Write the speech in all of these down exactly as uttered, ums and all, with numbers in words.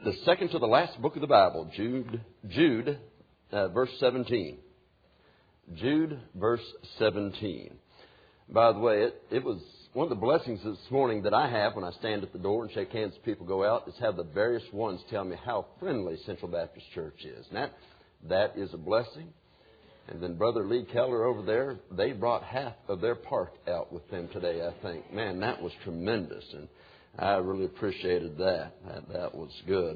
the second to the last book of the Bible, Jude, Jude, uh, verse seventeen. Jude, verse seventeen. By the way, it, it was one of the blessings this morning that I have when I stand at the door and shake hands as people go out is have the various ones tell me how friendly Central Baptist Church is. And that, that is a blessing. And then Brother Lee Keller over there, they brought half of their park out with them today, I think. Man, that was tremendous. And I really appreciated that. That, that was good.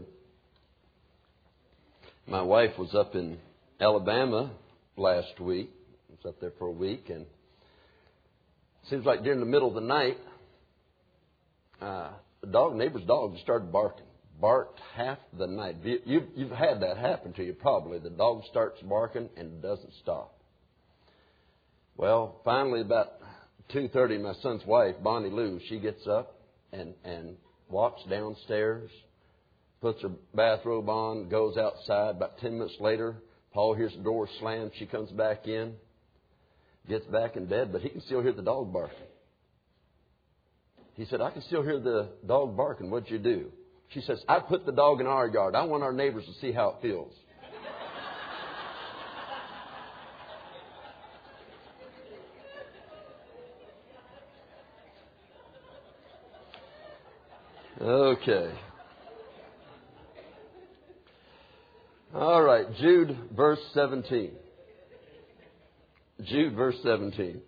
My wife was up in Alabama last week. I was up there for a week. And it seems like during the middle of the night, uh, the dog, neighbor's dog just started barking. Barked half the night. You've, you've had that happen to you probably. The dog starts barking and doesn't stop. Well, finally about two thirty, my son's wife, Bonnie Lou, she gets up and, and walks downstairs, puts her bathrobe on, goes outside. About ten minutes later, Paul hears the door slam. She comes back in, gets back in bed, but he can still hear the dog barking. He said, I can still hear the dog barking. What'd you do? She says, I put the dog in our yard. I want our neighbors to see how it feels. Okay. All right, Jude, verse seventeen. Jude, verse seventeen.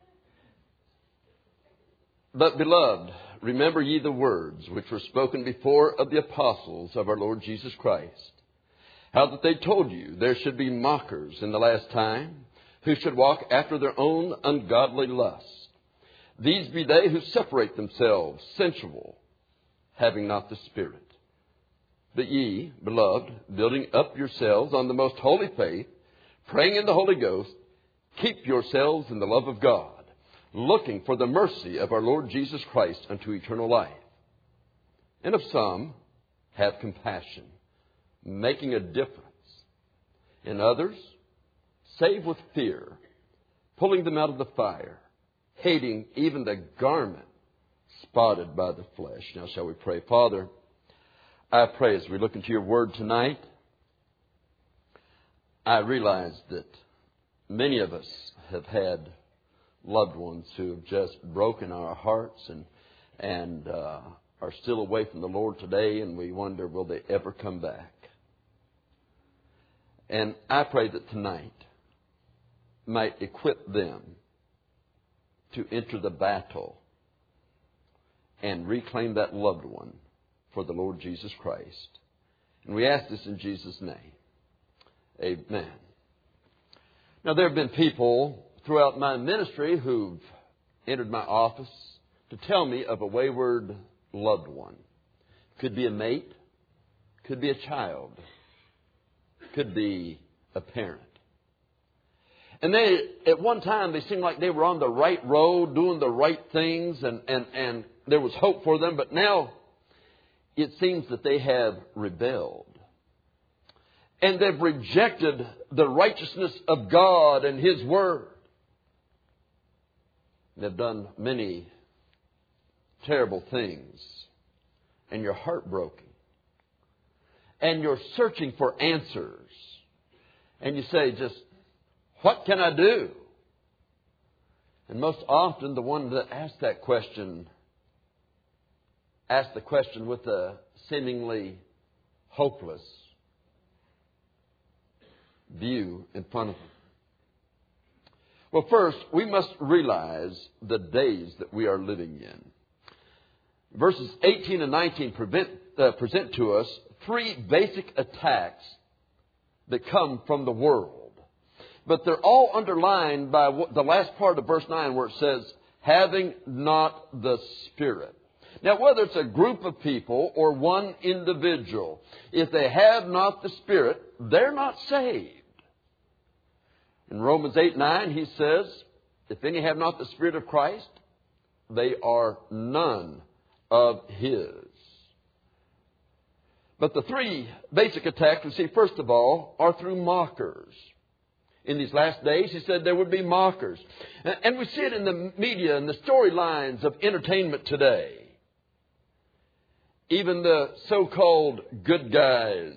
But, beloved, remember ye the words which were spoken before of the apostles of our Lord Jesus Christ, how that they told you there should be mockers in the last time, who should walk after their own ungodly lusts. These be they who separate themselves, sensual, having not the Spirit. But ye, beloved, building up yourselves on the most holy faith, praying in the Holy Ghost, keep yourselves in the love of God, looking for the mercy of our Lord Jesus Christ unto eternal life. And of some, have compassion, making a difference. In others, save with fear, pulling them out of the fire, hating even the garment spotted by the flesh. Now shall we pray? Father, I pray as we look into your word tonight, I realize that many of us have had loved ones who have just broken our hearts and and uh, are still away from the Lord today, and we wonder, will they ever come back? And I pray that tonight might equip them to enter the battle and reclaim that loved one for the Lord Jesus Christ. And we ask this in Jesus' name. Amen. Now, there have been people throughout my ministry who've entered my office to tell me of a wayward loved one. Could be a mate, could be a child, could be a parent. And they, at one time, they seemed like they were on the right road, doing the right things, and, and, and there was hope for them. But now it seems that they have rebelled. And they've rejected the righteousness of God and His Word. They've done many terrible things. And you're heartbroken. And you're searching for answers. And you say, just, what can I do? And most often the one that asks that question asks the question with a seemingly hopeless view in front of them. Well, first, we must realize the days that we are living in. Verses eighteen and nineteen prevent, uh, present to us three basic attacks that come from the world. But they're all underlined by what, the last part of verse nine where it says, having not the Spirit. Now, whether it's a group of people or one individual, if they have not the Spirit, they're not saved. In Romans eight nine, he says, if any have not the Spirit of Christ, they are none of His. But the three basic attacks we see, first of all, are through mockers. In these last days, he said there would be mockers. And we see it in the media and the storylines of entertainment today. Even the so-called good guys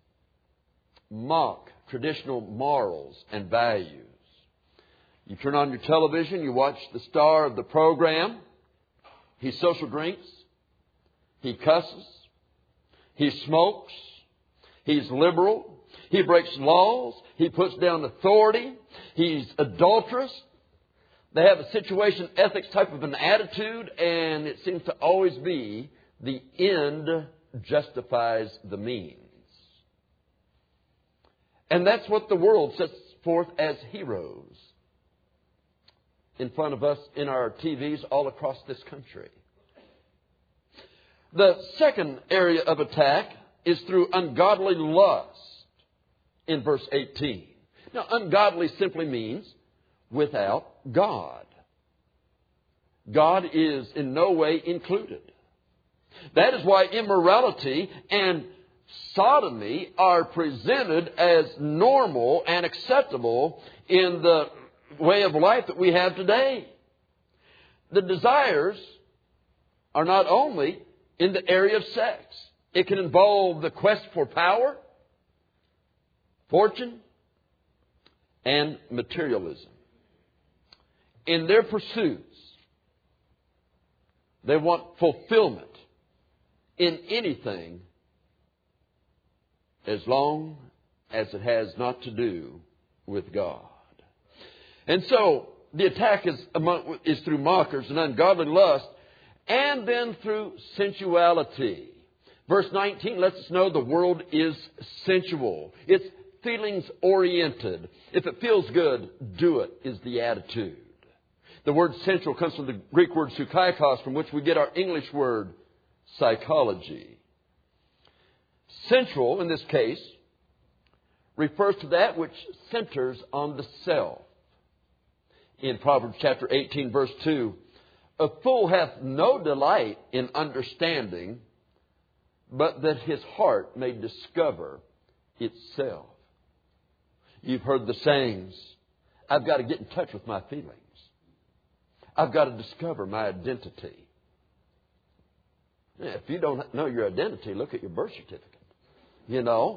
mock traditional morals and values. You turn on your television, you watch the star of the program. He social drinks. He cusses. He smokes. He's liberal. He breaks laws. He puts down authority. He's adulterous. They have a situation ethics type of an attitude, and it seems to always be the end justifies the means. And that's what the world sets forth as heroes in front of us in our T Vs all across this country. The second area of attack is through ungodly lust in verse eighteen. Now, ungodly simply means without God. God is in no way included. That is why immorality and sodomy are presented as normal and acceptable in the way of life that we have today. The desires are not only in the area of sex. It can involve the quest for power, fortune, and materialism. In their pursuits, they want fulfillment in anything as long as it has not to do with God. And so the attack is, among, is through mockers and ungodly lust, and then through sensuality. Verse nineteen lets us know the world is sensual. It's feelings oriented. If it feels good, do it is the attitude. The word sensual comes from the Greek word psychikos, from which we get our English word psychology. Sensual, in this case, refers to that which centers on the self. In Proverbs chapter eighteen, verse two, a fool hath no delight in understanding, but that his heart may discover itself. You've heard the sayings, I've got to get in touch with my feelings. I've got to discover my identity. If you don't know your identity, look at your birth certificate. You know.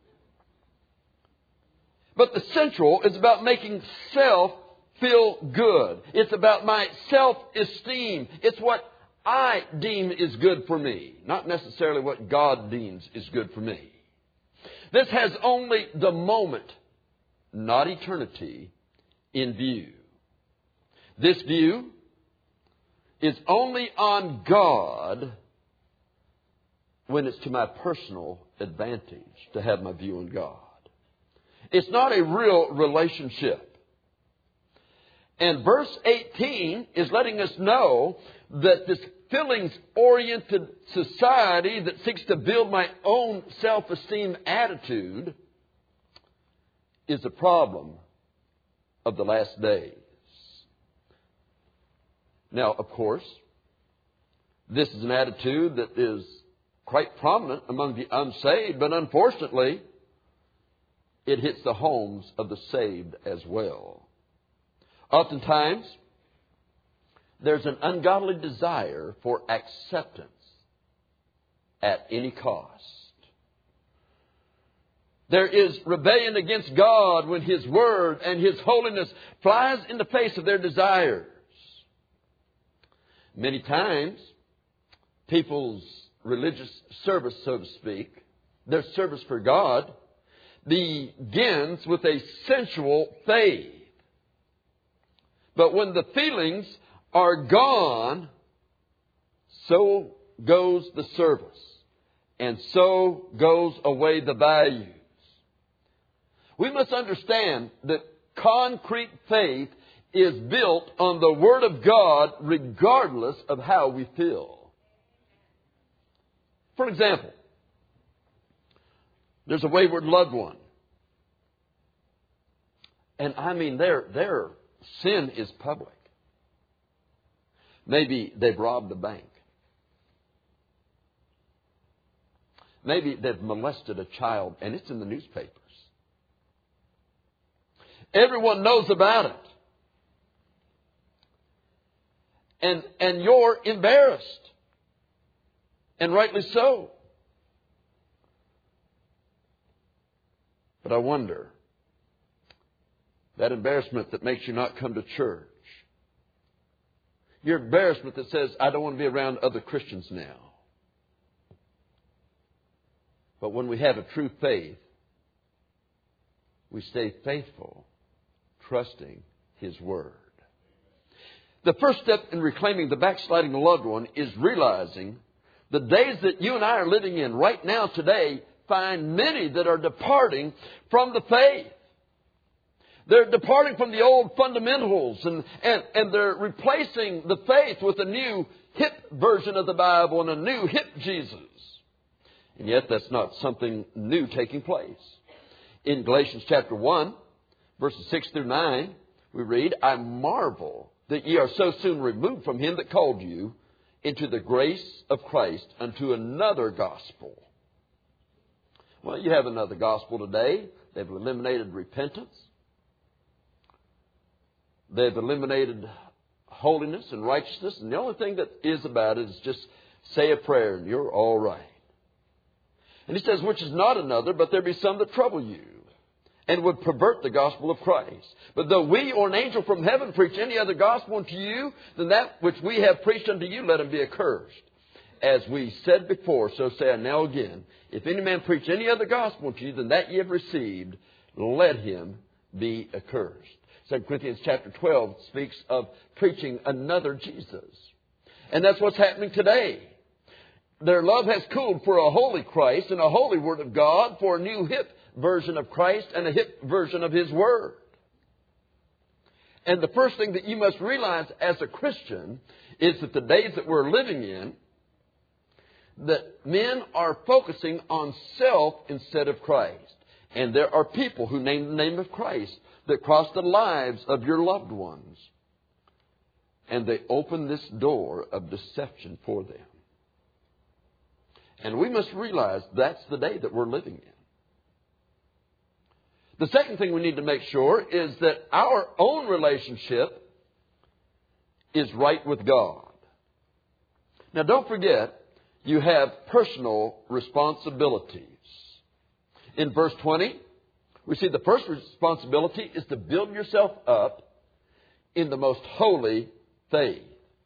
But the central is about making self feel good. It's about my self-esteem. It's what I deem is good for me, not necessarily what God deems is good for me. This has only the moment, not eternity, in view. This view is only on God when it's to my personal advantage to have my view on God. It's not a real relationship. And verse eighteen is letting us know that this feelings-oriented society that seeks to build my own self-esteem attitude is a problem of the last days. Now, of course, this is an attitude that is quite prominent among the unsaved, but unfortunately, it hits the homes of the saved as well. Oftentimes, there's an ungodly desire for acceptance at any cost. There is rebellion against God when His Word and His holiness flies in the face of their desires. Many times, people's religious service, so to speak, their service for God, begins with a sensual faith. But when the feelings are gone, so goes the service, and so goes away the values. We must understand that concrete faith is built on the Word of God regardless of how we feel. For example, there's a wayward loved one. And I mean, their, their sin is public. Maybe they've robbed a bank. Maybe they've molested a child, and it's in the newspapers. Everyone knows about it. And, and you're embarrassed. And rightly so. But I wonder, that embarrassment that makes you not come to church, your embarrassment that says, I don't want to be around other Christians now. But when we have a true faith, we stay faithful, trusting His Word. The first step in reclaiming the backsliding loved one is realizing the days that you and I are living in right now today find many that are departing from the faith. They're departing from the old fundamentals and, and, and they're replacing the faith with a new hip version of the Bible and a new hip Jesus. And yet that's not something new taking place. In Galatians chapter one, verses six through nine, we read, I marvel that ye are so soon removed from Him that called you into the grace of Christ unto another gospel. Well, you have another gospel today. They've eliminated repentance. They've eliminated holiness and righteousness. And the only thing that is about it is just say a prayer and you're all right. And he says, which is not another, but there be some that trouble you and would pervert the gospel of Christ. But though we or an angel from heaven preach any other gospel unto you than that which we have preached unto you, let him be accursed. As we said before, so say I now again, if any man preach any other gospel unto you than that ye have received, let him be accursed. Second Corinthians chapter twelve speaks of preaching another Jesus. And that's what's happening today. Their love has cooled for a holy Christ and a holy Word of God, for a new hip version of Christ and a hip version of His Word. And the first thing that you must realize as a Christian is that the days that we're living in, that men are focusing on self instead of Christ. And there are people who name the name of Christ that cross the lives of your loved ones. And they open this door of deception for them. And we must realize that's the day that we're living in. The second thing we need to make sure is that our own relationship is right with God. Now don't forget, you have personal responsibilities. In verse twenty, we see the first responsibility is to build yourself up in the most holy faith.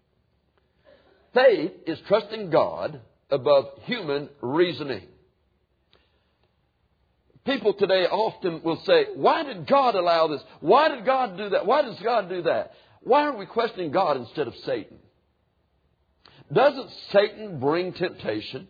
Faith is trusting God above human reasoning. People today often will say, why did God allow this? Why did God do that? Why does God do that? Why are we questioning God instead of Satan? Doesn't Satan bring temptation?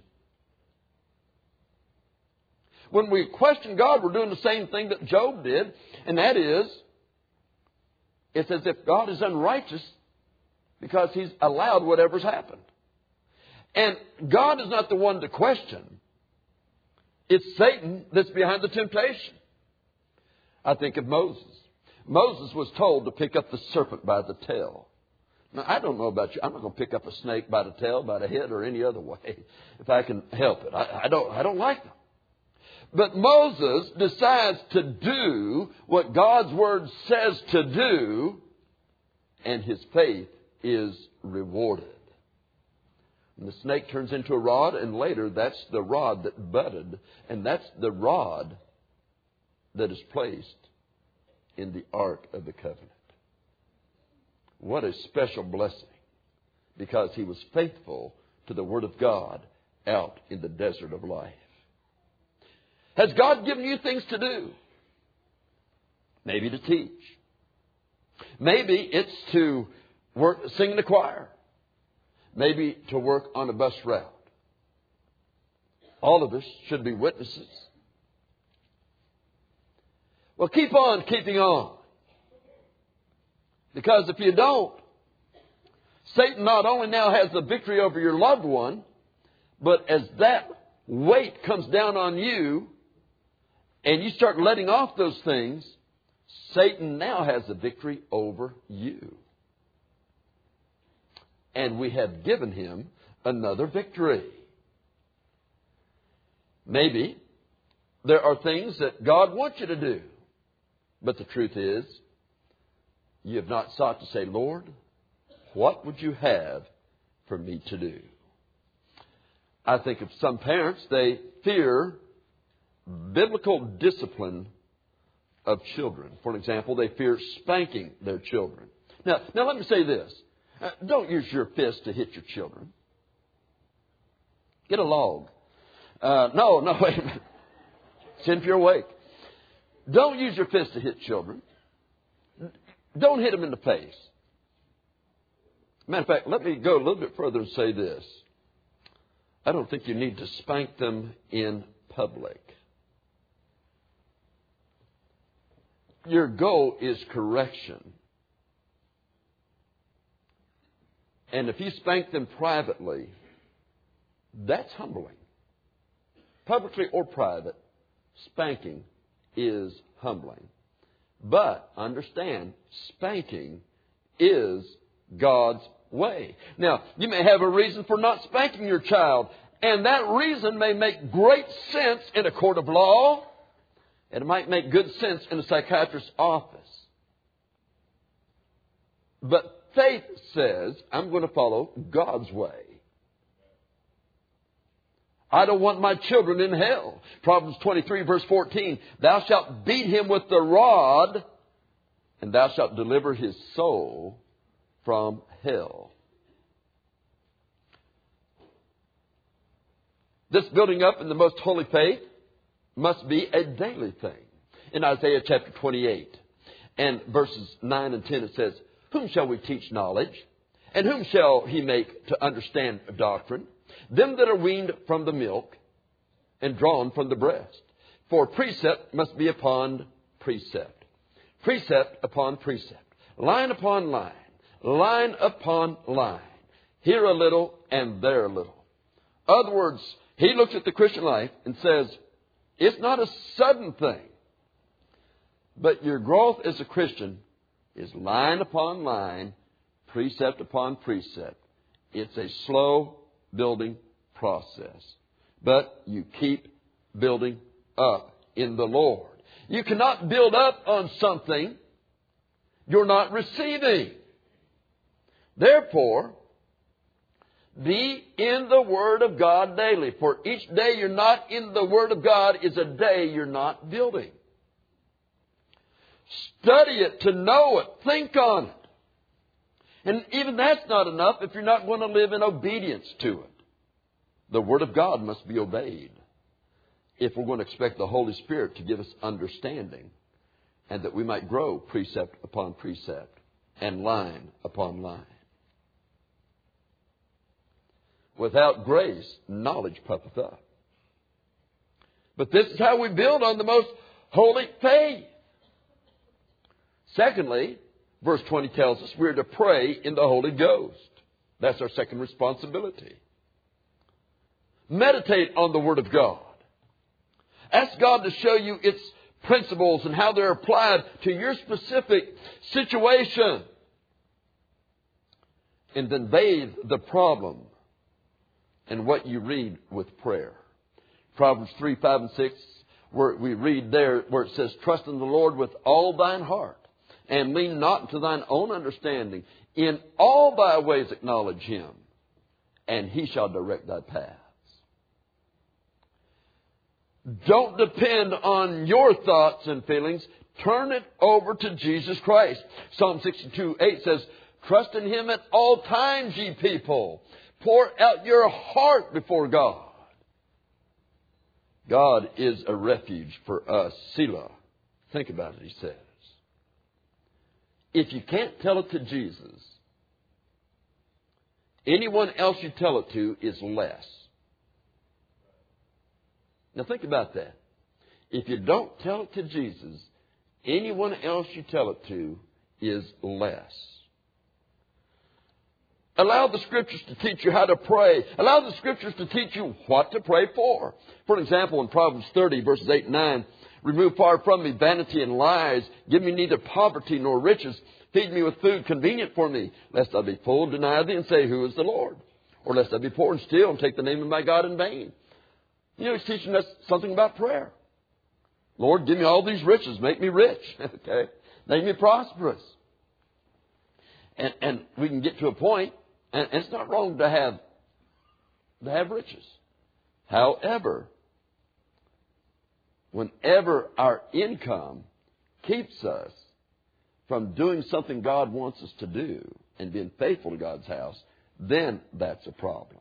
When we question God, we're doing the same thing that Job did, and that is, it's as if God is unrighteous because He's allowed whatever's happened. And God is not the one to question. It's Satan that's behind the temptation. I think of Moses. Moses was told to pick up the serpent by the tail. Now, I don't know about you. I'm not going to pick up a snake by the tail, by the head, or any other way if I can help it. I, I don't, I don't like them. But Moses decides to do what God's Word says to do, and his faith is rewarded. And the snake turns into a rod, and later that's the rod that budded, and that's the rod that is placed in the Ark of the Covenant. What a special blessing, because he was faithful to the Word of God out in the desert of life. Has God given you things to do? Maybe to teach. Maybe it's to work, sing in the choir. Maybe to work on a bus route. All of us should be witnesses. Well, keep on keeping on. Because if you don't, Satan not only now has the victory over your loved one, but as that weight comes down on you and you start letting off those things, Satan now has the victory over you. And we have given him another victory. Maybe there are things that God wants you to do. But the truth is, you have not sought to say, Lord, what would you have for me to do? I think of some parents, they fear biblical discipline of children. For example, they fear spanking their children. Now, now let me say this. Uh, don't use your fist to hit your children. Get a log. Uh, no, no, wait a minute. Sin if you're awake. Don't use your fist to hit children. Don't hit them in the face. Matter of fact, let me go a little bit further and say this. I don't think you need to spank them in public. Your goal is correction. And if you spank them privately, that's humbling. Publicly or private, spanking is humbling. But understand, spanking is God's way. Now, you may have a reason for not spanking your child, and that reason may make great sense in a court of law, and it might make good sense in a psychiatrist's office. But faith says, I'm going to follow God's way. I don't want my children in hell. Proverbs twenty-three, verse fourteen, thou shalt beat him with the rod, and thou shalt deliver his soul from hell. This building up in the most holy faith must be a daily thing. In Isaiah chapter twenty-eight and verses nine and ten it says, whom shall we teach knowledge? And whom shall he make to understand doctrine? Them that are weaned from the milk and drawn from the breast. For precept must be upon precept. Precept upon precept. Line upon line. Line upon line. Here a little and there a little. In other words, he looks at the Christian life and says, it's not a sudden thing. But your growth as a Christian is line upon line, precept upon precept. It's a slow building process. But you keep building up in the Lord. You cannot build up on something you're not receiving. Therefore, be in the Word of God daily. For each day you're not in the Word of God is a day you're not building. Study it to know it. Think on it. And even that's not enough if you're not going to live in obedience to it. The Word of God must be obeyed if we're going to expect the Holy Spirit to give us understanding and that we might grow precept upon precept and line upon line. Without grace, knowledge puffeth up. But this is how we build on the most holy faith. Secondly, verse twenty tells us we're to pray in the Holy Ghost. That's our second responsibility. Meditate on the Word of God. Ask God to show you its principles and how they're applied to your specific situation. And then bathe the problem in what you read with prayer. Proverbs three, five, and six, where we read there where it says, trust in the Lord with all thine heart, and lean not into thine own understanding. In all thy ways acknowledge him, and he shall direct thy paths. Don't depend on your thoughts and feelings. Turn it over to Jesus Christ. Psalm sixty-two, eight says, trust in him at all times, ye people. Pour out your heart before God. God is a refuge for us. Selah. Think about it, he says. If you can't tell it to Jesus, anyone else you tell it to is less. Now think about that. If you don't tell it to Jesus, anyone else you tell it to is less. Allow the Scriptures to teach you how to pray. Allow the Scriptures to teach you what to pray for. For example, in Proverbs thirty, verses eight and nine, remove far from me vanity and lies. Give me neither poverty nor riches. Feed me with food convenient for me, lest I be full, deny thee, and say, who is the Lord? Or lest I be poor and steal and take the name of my God in vain. You know, he's teaching us something about prayer. Lord, give me all these riches. Make me rich. Okay? Make me prosperous. And, and we can get to a point, and, and it's not wrong to have, to have riches. However, whenever our income keeps us from doing something God wants us to do and being faithful to God's house, then that's a problem.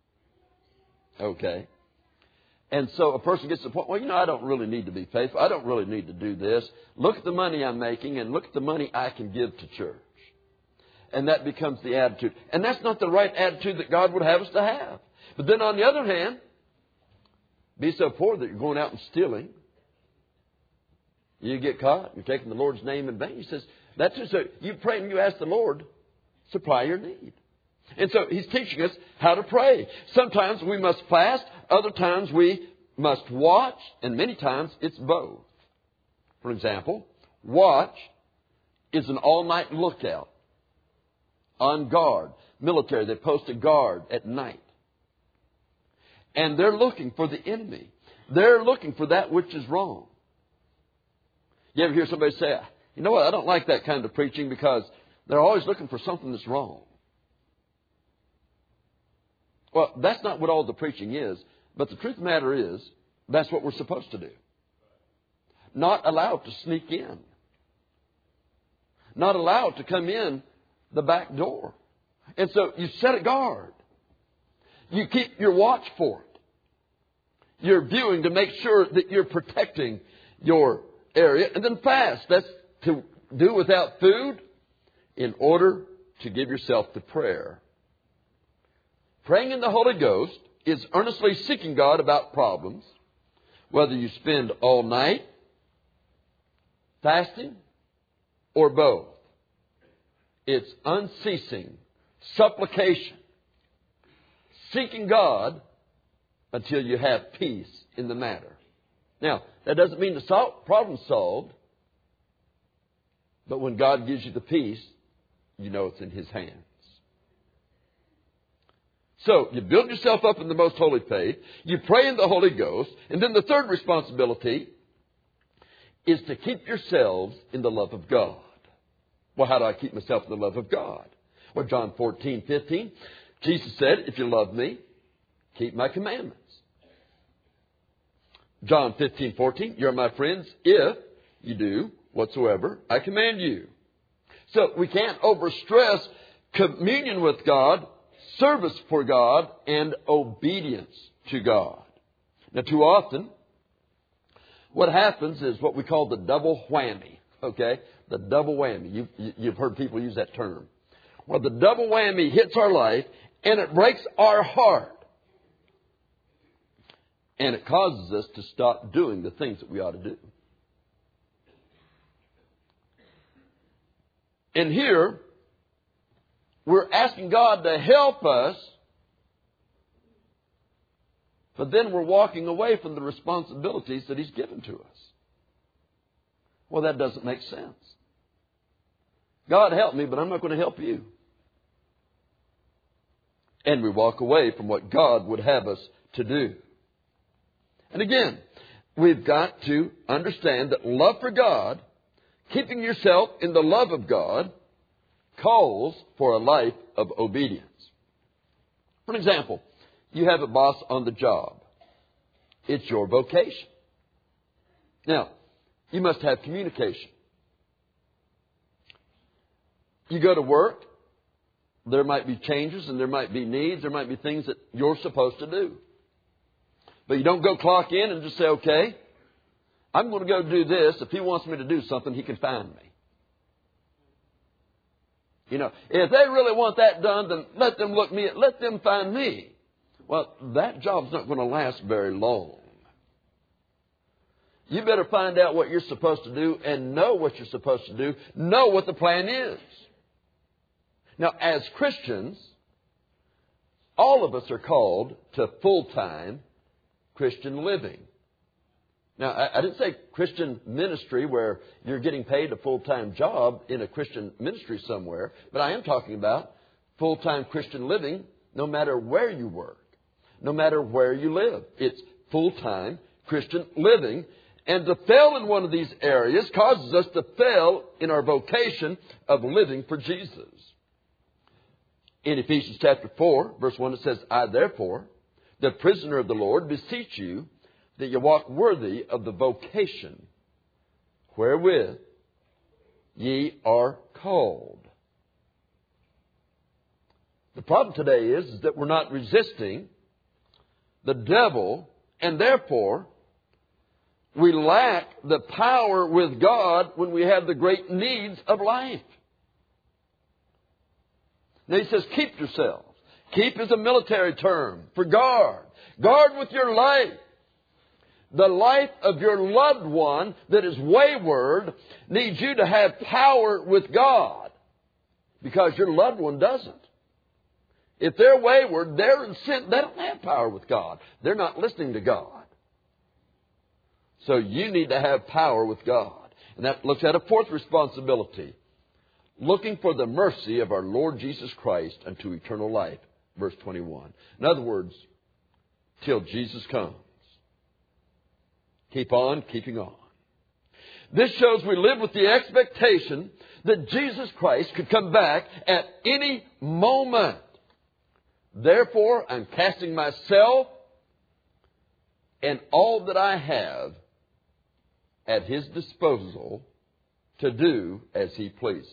Okay? And so a person gets to the point, well, you know, I don't really need to be faithful. I don't really need to do this. Look at the money I'm making and look at the money I can give to church. And that becomes the attitude. And that's not the right attitude that God would have us to have. But then on the other hand, be so poor that you're going out and stealing. You get caught. You're taking the Lord's name in vain. He says, that's just so you pray and you ask the Lord, supply your need. And so He's teaching us how to pray. Sometimes we must fast. Other times we must watch. And many times it's both. For example, watch is an all-night lookout. On guard. Military, they post a guard at night. And they're looking for the enemy. They're looking for that which is wrong. You ever hear somebody say, you know what, I don't like that kind of preaching because they're always looking for something that's wrong. Well, that's not what all the preaching is. But the truth of the matter is, that's what we're supposed to do. Not allow it to sneak in. Not allow it to come in the back door. And so you set a guard. You keep your watch for it. You're viewing to make sure that you're protecting your area. And then fast. That's to do without food in order to give yourself to prayer. Praying in the Holy Ghost is earnestly seeking God about problems, whether you spend all night fasting or both. It's unceasing supplication, seeking God until you have peace in the matter. Now, that doesn't mean the sol- problem's solved, but when God gives you the peace, you know it's in His hands. So, you build yourself up in the most holy faith, you pray in the Holy Ghost, and then the third responsibility is to keep yourselves in the love of God. Well, how do I keep myself in the love of God? Well, John fourteen fifteen, Jesus said, if you love me, keep my commandments. John fifteen fourteen, you're my friends if you do whatsoever I command you. So we can't overstress communion with God, service for God, and obedience to God. Now, too often, what happens is what we call the double whammy. Okay? The double whammy. You've, you've heard people use that term. Well, the double whammy hits our life, and it breaks our heart. And it causes us to stop doing the things that we ought to do. And here, we're asking God to help us, but then we're walking away from the responsibilities that He's given to us. Well, that doesn't make sense. God help me, but I'm not going to help you. And we walk away from what God would have us to do. And again, we've got to understand that love for God, keeping yourself in the love of God, calls for a life of obedience. For example, you have a boss on the job. It's your vocation. Now, you must have communication. You go to work, there might be changes and there might be needs, there might be things that you're supposed to do. But you don't go clock in and just say, okay, I'm going to go do this. If he wants me to do something, he can find me. You know, if they really want that done, then let them look me, let them find me. Well, that job's not going to last very long. You better find out what you're supposed to do and know what you're supposed to do. Know what the plan is. Now, as Christians, all of us are called to full-time Christian living. Now, I, I didn't say Christian ministry where you're getting paid a full-time job in a Christian ministry somewhere, but I am talking about full-time Christian living no matter where you work, no matter where you live. It's full-time Christian living. And to fail in one of these areas causes us to fail in our vocation of living for Jesus. In Ephesians chapter four, verse one, it says, I therefore, the prisoner of the Lord, beseech you that you walk worthy of the vocation wherewith ye are called. The problem today is, is that we're not resisting the devil, and therefore we lack the power with God when we have the great needs of life. Now he says, keep yourselves. Keep is a military term for guard. Guard with your life. The life of your loved one that is wayward needs you to have power with God, because your loved one doesn't. If they're wayward, they're in sin. They don't have power with God. They're not listening to God. So you need to have power with God. And that looks at a fourth responsibility. Looking for the mercy of our Lord Jesus Christ unto eternal life. Verse twenty-one. In other words, till Jesus comes. Keep on keeping on. This shows we live with the expectation that Jesus Christ could come back at any moment. Therefore, I'm casting myself and all that I have at His disposal to do as He pleases.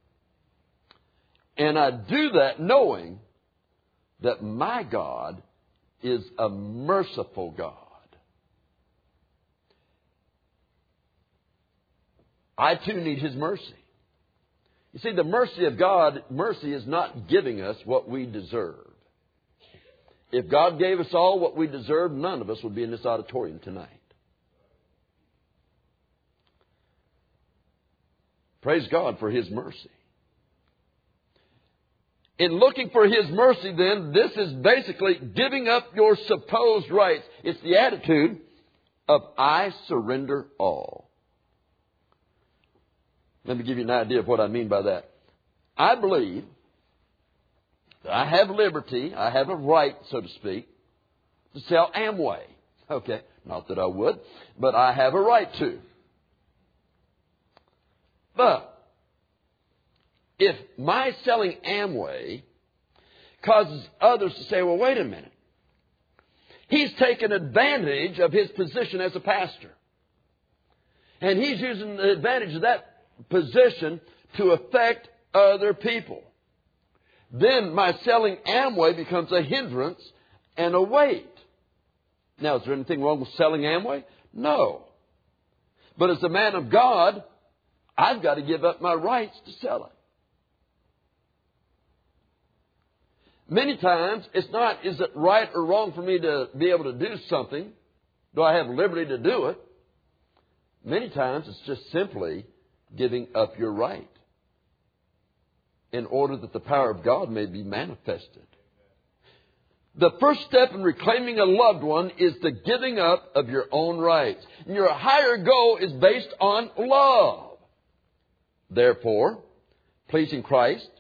And I do that knowing that my God is a merciful God. I too need His mercy. You see, the mercy of God, mercy is not giving us what we deserve. If God gave us all what we deserve, none of us would be in this auditorium tonight. Praise God for His mercy. In looking for His mercy, then, this is basically giving up your supposed rights. It's the attitude of I surrender all. Let me give you an idea of what I mean by that. I believe that I have liberty, I have a right, so to speak, to sell Amway. Okay, not that I would, but I have a right to. But if my selling Amway causes others to say, well, wait a minute. He's taken advantage of his position as a pastor. And he's using the advantage of that position to affect other people. Then my selling Amway becomes a hindrance and a weight. Now, is there anything wrong with selling Amway? No. But as a man of God, I've got to give up my rights to sell it. Many times, it's not, is it right or wrong for me to be able to do something? Do I have liberty to do it? Many times, it's just simply giving up your right in order that the power of God may be manifested. The first step in reclaiming a loved one is the giving up of your own rights. And your higher goal is based on love. Therefore, pleasing Christ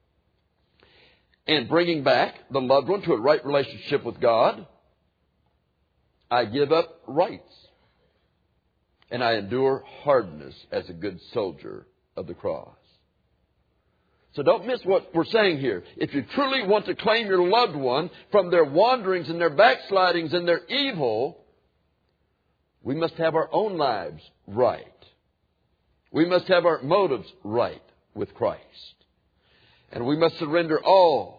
and bringing back the loved one to a right relationship with God, I give up rights. And I endure hardness as a good soldier of the cross. So don't miss what we're saying here. If you truly want to claim your loved one from their wanderings and their backslidings and their evil, we must have our own lives right. We must have our motives right with Christ. And we must surrender all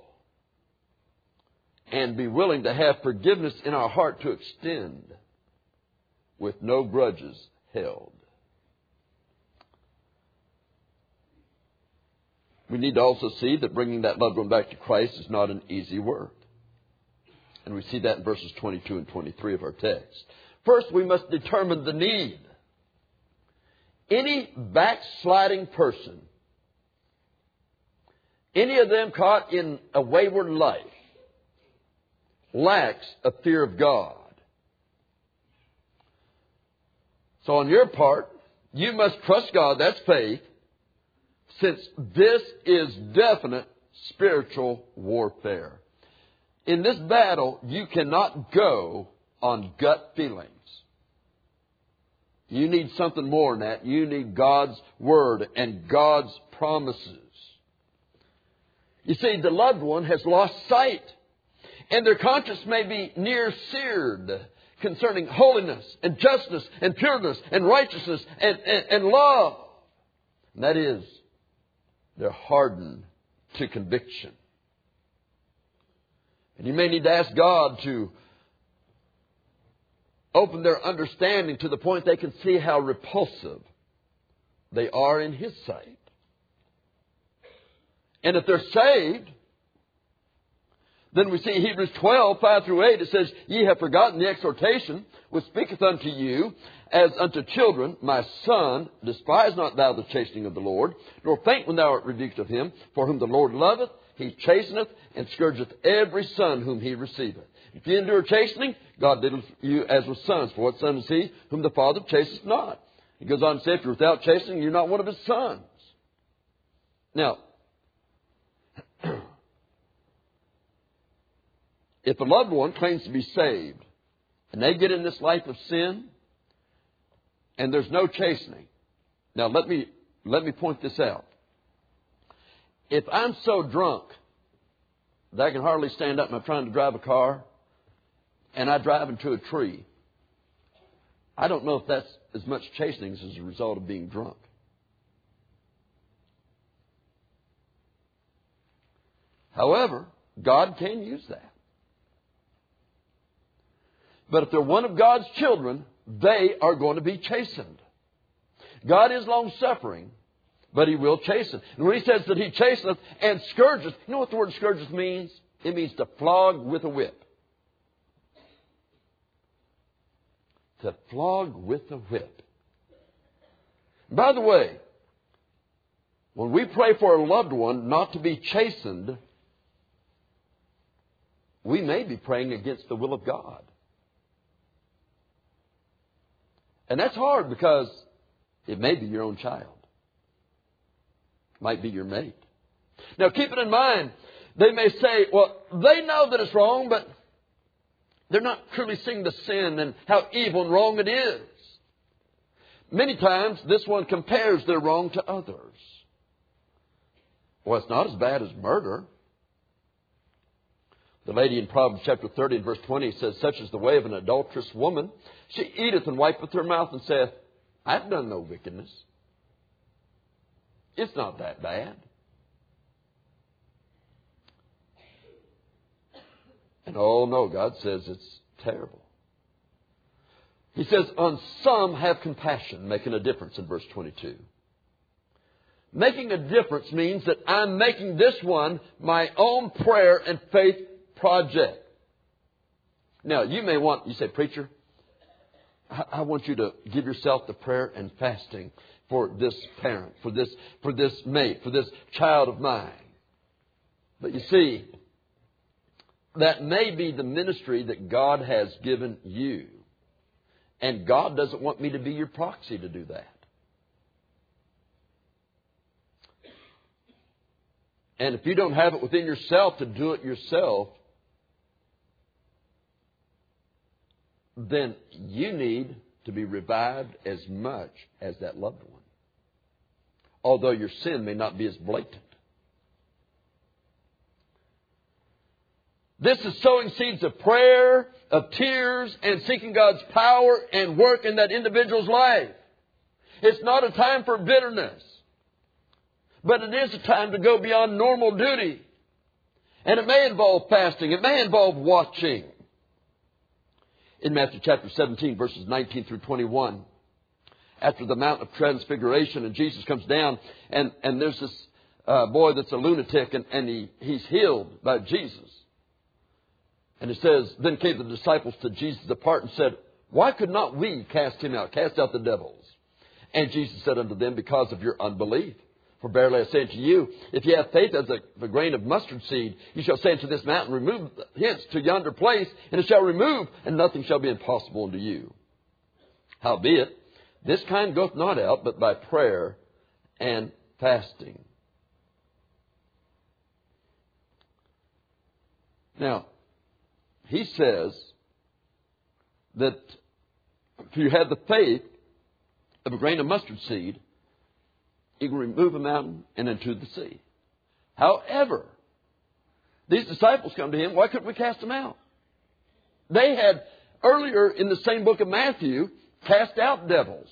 and be willing to have forgiveness in our heart to extend with no grudges held. We need to also see that bringing that loved one back to Christ is not an easy work. And we see that in verses twenty-two and twenty-three of our text. First, we must determine the need. Any backsliding person, any of them caught in a wayward life, lacks a fear of God. So on your part, you must trust God, that's faith, since this is definite spiritual warfare. In this battle, you cannot go on gut feelings. You need something more than that. You need God's Word and God's promises. You see, the loved one has lost sight. And their conscience may be near seared concerning holiness and justice and pureness and righteousness and, and, and love. And that is, they're hardened to conviction. And you may need to ask God to open their understanding to the point they can see how repulsive they are in His sight. And if they're saved, then we see Hebrews twelve, five through eight, it says, Ye have forgotten the exhortation which speaketh unto you as unto children, my son, despise not thou the chastening of the Lord, nor faint when thou art rebuked of Him, for whom the Lord loveth, He chasteneth and scourgeth every son whom He receiveth. If ye endure chastening, God did you as with sons. For what son is he whom the Father chasteth not? He goes on to say, if you're without chastening, you're not one of His sons. Now, if a loved one claims to be saved, and they get in this life of sin, and there's no chastening. Now, let me, let me point this out. If I'm so drunk that I can hardly stand up and I'm trying to drive a car, and I drive into a tree, I don't know if that's as much chastening as a result of being drunk. However, God can use that. But if they're one of God's children, they are going to be chastened. God is long-suffering, but He will chasten. And when He says that He chasteneth and scourgeth, you know what the word scourgeth means? It means to flog with a whip. To flog with a whip. By the way, when we pray for a loved one not to be chastened, we may be praying against the will of God. And that's hard because it may be your own child. It might be your mate. Now keep it in mind, they may say, well, they know that it's wrong, but they're not truly seeing the sin and how evil and wrong it is. Many times this one compares their wrong to others. Well, it's not as bad as murder. The lady in Proverbs chapter thirty and verse twenty says, such is the way of an adulterous woman. She eateth and wipeth her mouth and saith, I've done no wickedness. It's not that bad. And oh no, God says it's terrible. He says, on some have compassion, making a difference in verse twenty-two. Making a difference means that I'm making this one my own prayer and faith project. Now, you may want, you say, preacher, I, I want you to give yourself the prayer and fasting for this parent, for this, for this mate, for this child of mine. But you see, that may be the ministry that God has given you. And God doesn't want me to be your proxy to do that. And if you don't have it within yourself to do it yourself, then you need to be revived as much as that loved one. Although your sin may not be as blatant. This is sowing seeds of prayer, of tears, and seeking God's power and work in that individual's life. It's not a time for bitterness. But it is a time to go beyond normal duty. And it may involve fasting. It may involve watching. In Matthew chapter seventeen, verses nineteen through twenty-one, after the Mount of Transfiguration, and Jesus comes down, and, and there's this uh, boy that's a lunatic, and, and he, he's healed by Jesus. And it says, then came the disciples to Jesus apart and said, why could not we cast him out, cast out the devils? And Jesus said unto them, because of your unbelief. For verily I say unto you, if ye have faith as a, a grain of mustard seed, you shall say unto this mountain, remove hence to yonder place, and it shall remove, and nothing shall be impossible unto you. Howbeit, this kind goeth not out, but by prayer and fasting. Now, he says that if you have the faith of a grain of mustard seed, you can remove a mountain and into the sea. However, These disciples come to him. Why couldn't we cast them out? They had, earlier in the same book of Matthew, cast out devils.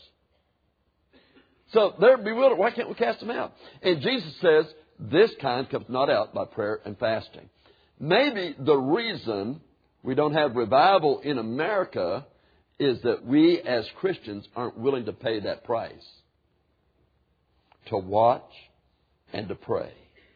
So they're bewildered. Why can't we cast them out? And Jesus says, this kind comes not out by prayer and fasting. Maybe the reason we don't have revival in America is that we as Christians aren't willing to pay that price. To watch and to pray.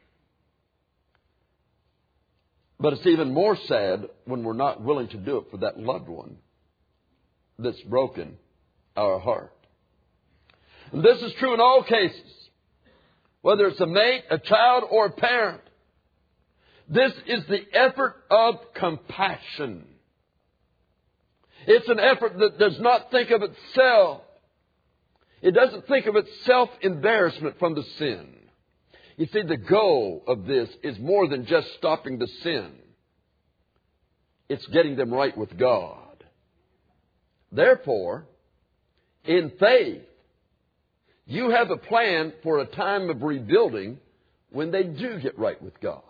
But it's even more sad when we're not willing to do it for that loved one that's broken our heart. And this is true in all cases. Whether it's a mate, a child, or a parent. This is the effort of compassion. It's an effort that does not think of itself. It doesn't think of its self-embarrassment from the sin. You see, the goal of this is more than just stopping the sin. It's getting them right with God. Therefore, in faith, you have a plan for a time of rebuilding when they do get right with God.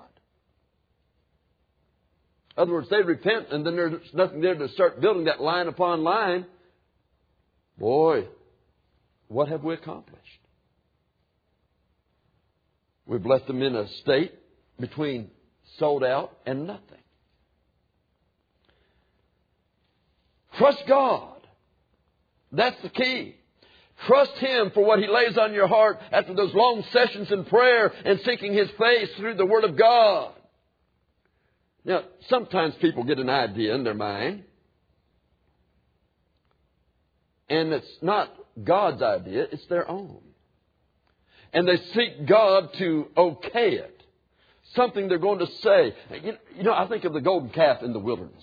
In other words, they repent and then there's nothing there to start building that line upon line. Boy, what have we accomplished? We've left them in a state between sold out and nothing. Trust God. That's the key. Trust Him for what He lays on your heart after those long sessions in prayer and seeking His face through the Word of God. Now, sometimes people get an idea in their mind, and it's not God's idea, it's their own. And they seek God to okay it. Something they're going to say. You know, you know, I think of the golden calf in the wilderness.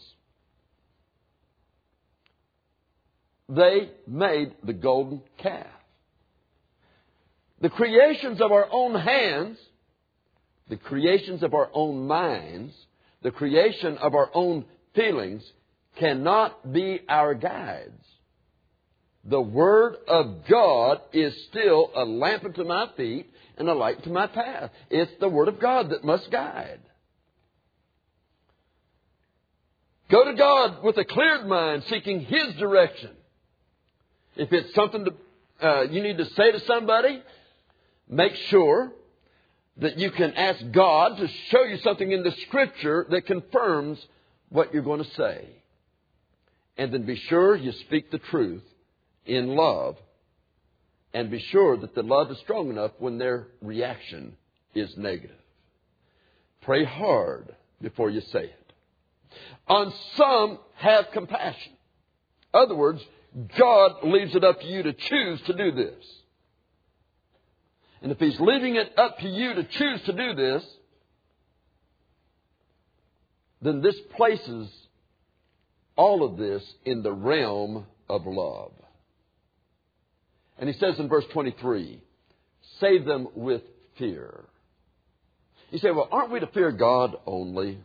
They made the golden calf. The creations of our own hands, the creations of our own minds, the creation of our own feelings cannot be our guides. The Word of God is still a lamp unto my feet and a light to my path. It's the Word of God that must guide. Go to God with a cleared mind, seeking His direction. If it's something to, uh, you need to say to somebody, make sure that you can ask God to show you something in the Scripture that confirms what you're going to say. And then be sure you speak the truth in love, and be sure that the love is strong enough when their reaction is negative. Pray hard before you say it. On some, have compassion. In other words, God leaves it up to you to choose to do this. And if He's leaving it up to you to choose to do this, then this places all of this in the realm of love. And He says in verse twenty-three, save them with fear. You say, well, aren't we to fear God only?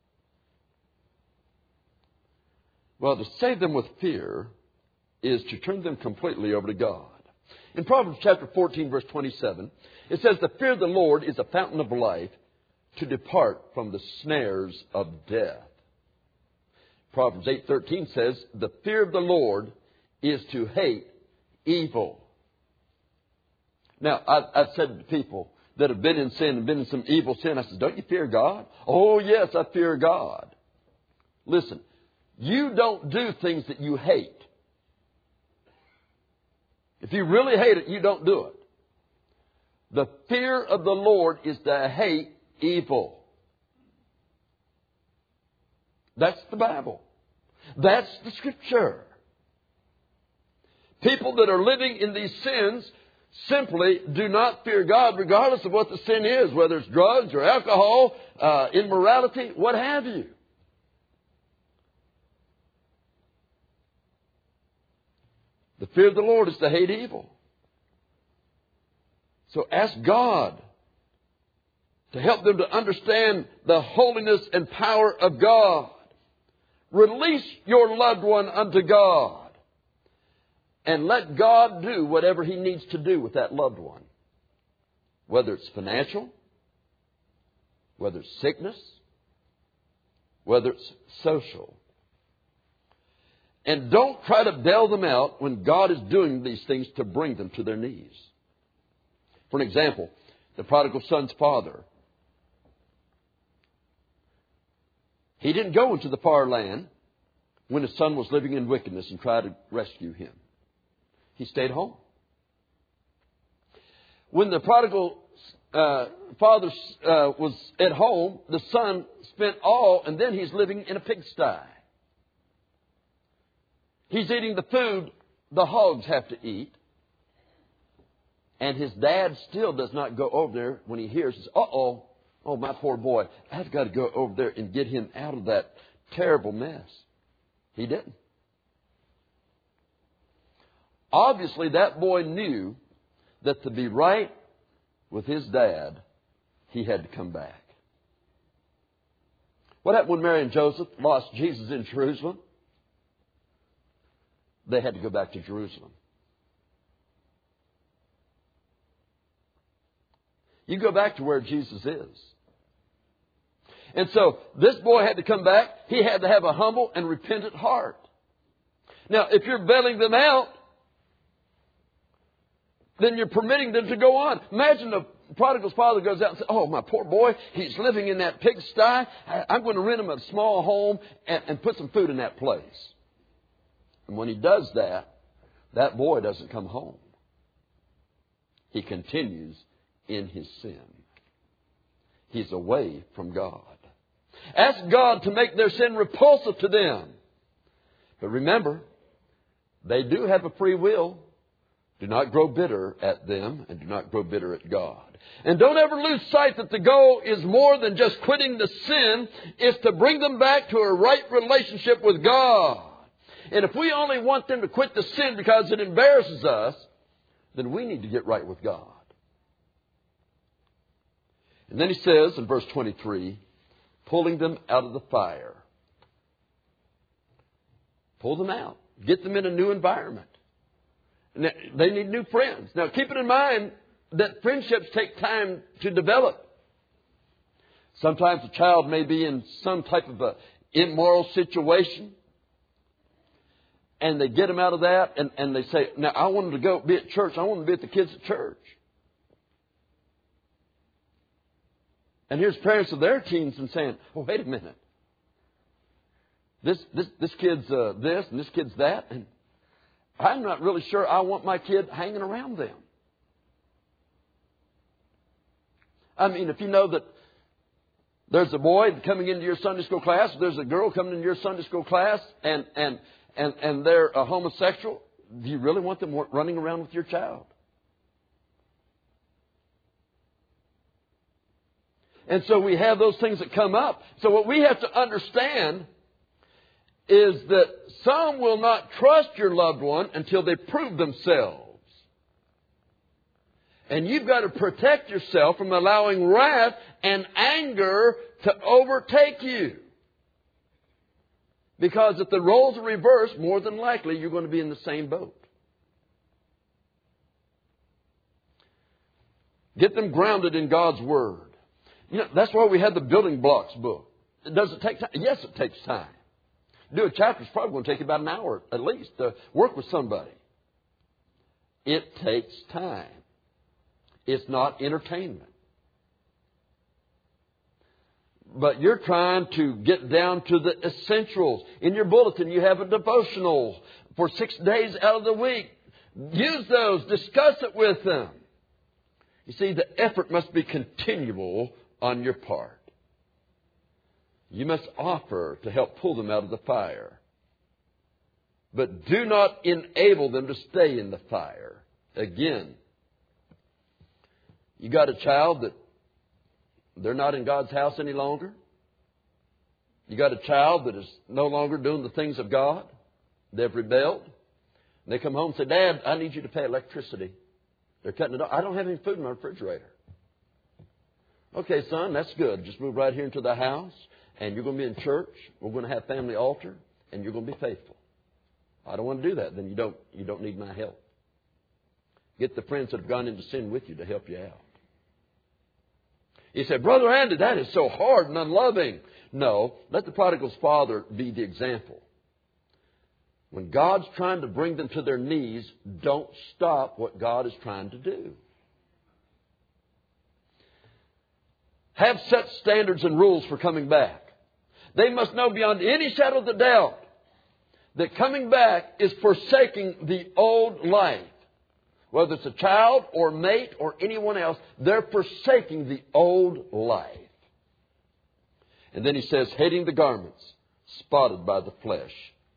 Well, to save them with fear is to turn them completely over to God. In Proverbs chapter fourteen, verse twenty-seven, it says, the fear of the Lord is a fountain of life to depart from the snares of death. Proverbs eight thirteen says, the fear of the Lord is to hate evil. Now, I've, I've said to people that have been in sin and been in some evil sin, I said, don't you fear God? Oh, yes, I fear God. Listen, you don't do things that you hate. If you really hate it, you don't do it. The fear of the Lord is to hate evil. That's the Bible. That's the Scripture. People that are living in these sins simply do not fear God regardless of what the sin is, whether it's drugs or alcohol, uh, immorality, what have you. The fear of the Lord is to hate evil. So ask God to help them to understand the holiness and power of God. Release your loved one unto God. And let God do whatever He needs to do with that loved one. Whether it's financial, whether it's sickness, whether it's social. And don't try to bail them out when God is doing these things to bring them to their knees. For an example, the prodigal son's father. He didn't go into the far land when his son was living in wickedness and tried to rescue him. He stayed home. When the prodigal uh, father uh, was at home, the son spent all, and then he's living in a pigsty. He's eating the food the hogs have to eat. And his dad still does not go over there when he hears, uh-oh, oh, my poor boy, I've got to go over there and get him out of that terrible mess. He didn't. Obviously, that boy knew that to be right with his dad, he had to come back. What happened when Mary and Joseph lost Jesus in Jerusalem? They had to go back to Jerusalem. You go back to where Jesus is. And so this boy had to come back. He had to have a humble and repentant heart. Now, if you're bailing them out, then you're permitting them to go on. Imagine the prodigal's father goes out and says, oh, my poor boy, he's living in that pigsty. I'm going to rent him a small home and, and put some food in that place. And when he does that, that boy doesn't come home. He continues in his sin. He's away from God. Ask God to make their sin repulsive to them. But remember, they do have a free will. Do not grow bitter at them and do not grow bitter at God. And don't ever lose sight that the goal is more than just quitting the sin. It's to bring them back to a right relationship with God. And if we only want them to quit the sin because it embarrasses us, then we need to get right with God. And then he says in verse twenty-three, pulling them out of the fire. Pull them out. Get them in a new environment. And they need new friends. Now keep it in mind that friendships take time to develop. Sometimes a child may be in some type of a immoral situation. And they get them out of that and, and they say, now I want them to go be at church. I want them to be at the kids at church. And here's parents of their teens and saying, oh, wait a minute. This, this, this kid's uh, this and this kid's that. And I'm not really sure I want my kid hanging around them. I mean, if you know that there's a boy coming into your Sunday school class, there's a girl coming into your Sunday school class, and, and, and, and they're a homosexual, do you really want them running around with your child? And so we have those things that come up. So what we have to understand is that some will not trust your loved one until they prove themselves. And you've got to protect yourself from allowing wrath and anger to overtake you. Because if the roles are reversed, more than likely you're going to be in the same boat. Get them grounded in God's Word. You know, that's why we have the building blocks book. Does it take time? Yes, it takes time. Do a chapter is probably going to take you about an hour at least to work with somebody. It takes time. It's not entertainment. But you're trying to get down to the essentials. In your bulletin, you have a devotional for six days out of the week. Use those. Discuss it with them. You see, the effort must be continual on your part. You must offer to help pull them out of the fire. But do not enable them to stay in the fire. Again, you got a child that they're not in God's house any longer. You got a child that is no longer doing the things of God. They've rebelled. And they come home and say, Dad, I need you to pay electricity. They're cutting it off. I don't have any food in my refrigerator. Okay, son, that's good. Just move right here into the house, and you're going to be in church. We're going to have family altar, and you're going to be faithful. I don't want to do that. Then you don't, you don't need my help. Get the friends that have gone into sin with you to help you out. He said, Brother Andy, that is so hard and unloving. No, let the prodigal's father be the example. When God's trying to bring them to their knees, don't stop what God is trying to do. Have set standards and rules for coming back. They must know beyond any shadow of a doubt that coming back is forsaking the old life. Whether it's a child or mate or anyone else, they're forsaking the old life. And then he says, hating the garments spotted by the flesh.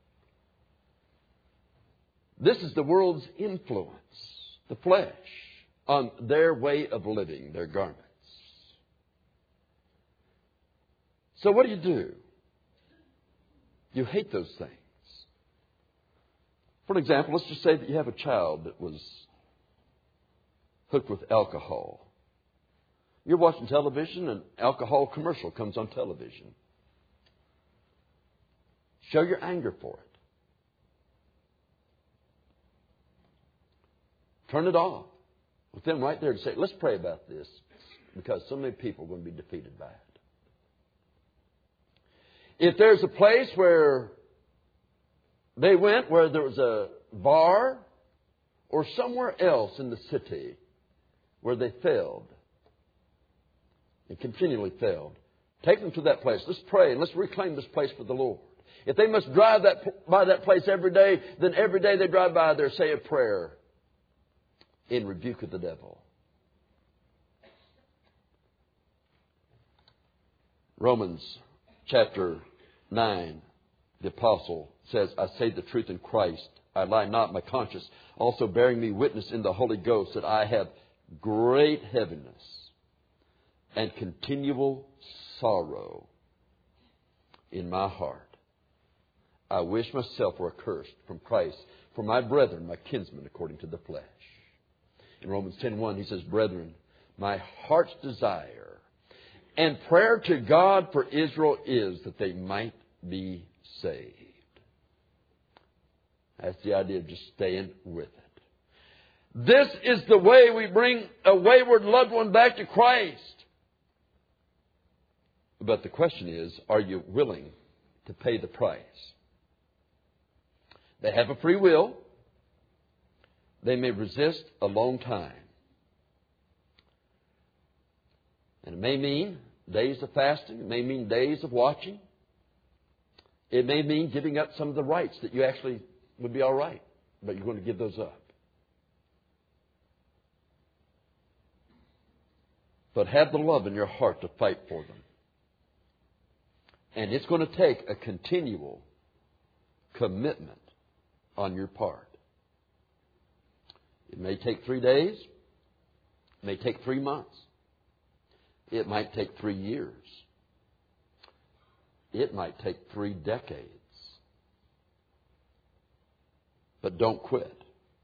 This is the world's influence, the flesh, on their way of living, their garments. So what do you do? You hate those things. For example, let's just say that you have a child that was hooked with alcohol. You're watching television, and an alcohol commercial comes on television. Show your anger for it. Turn it off. With them right there to say, let's pray about this, because so many people are going to be defeated by it. If there's a place where they went, where there was a bar or somewhere else in the city where they failed and continually failed, take them to that place. Let's pray and let's reclaim this place for the Lord. If they must drive that by that place every day, then every day they drive by there, say a prayer in rebuke of the devil. Romans chapter nine, the apostle says, I say the truth in Christ. I lie not, my conscience also bearing me witness in the Holy Ghost that I have great heaviness and continual sorrow in my heart. I wish myself were accursed from Christ for my brethren, my kinsmen, according to the flesh. In Romans ten one, he says, Brethren, my heart's desire and prayer to God for Israel is that they might be saved. That's the idea of just staying with it. This is the way we bring a wayward loved one back to Christ. But the question is, are you willing to pay the price? They have a free will. They may resist a long time. And it may mean days of fasting. It may mean days of watching. It may mean giving up some of the rights that you actually would be all right, but you're going to give those up. But have the love in your heart to fight for them. And it's going to take a continual commitment on your part. It may take three days. It may take three months. It might take three years. It might take three decades. But don't quit.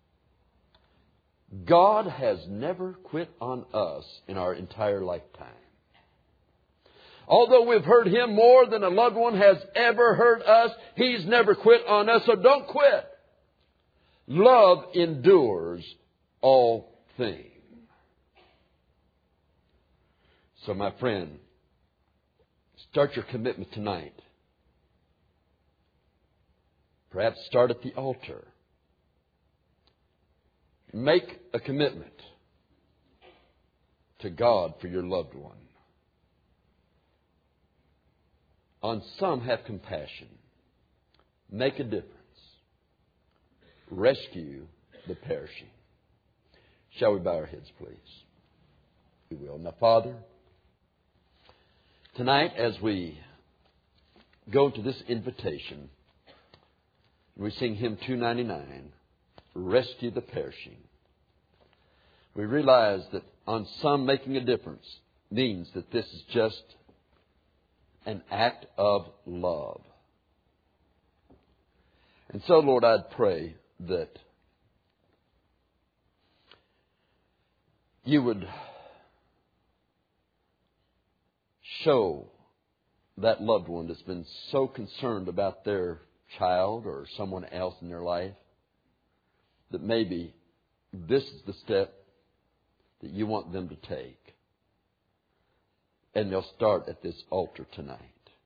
God has never quit on us in our entire lifetime. Although we've hurt Him more than a loved one has ever hurt us, He's never quit on us, so don't quit. Love endures all things. So my friend, start your commitment tonight. Perhaps start at the altar. Make a commitment to God for your loved one. On some, have compassion. Make a difference. Rescue the perishing. Shall we bow our heads, please? We will. Now, Father, tonight as we go to this invitation, we sing hymn two ninety-nine, Rescue the Perishing. We realize that on some, making a difference means that this is just an act of love. And so, Lord, I'd pray that you would show that loved one that's been so concerned about their child or someone else in their life that maybe this is the step that you want them to take. And they'll start at this altar tonight.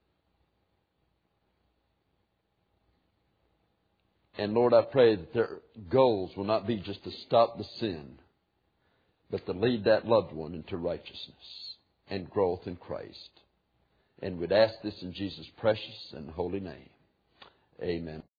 And Lord, I pray that their goals will not be just to stop the sin, but to lead that loved one into righteousness and growth in Christ. And we'd ask this in Jesus' precious and holy name. Amen.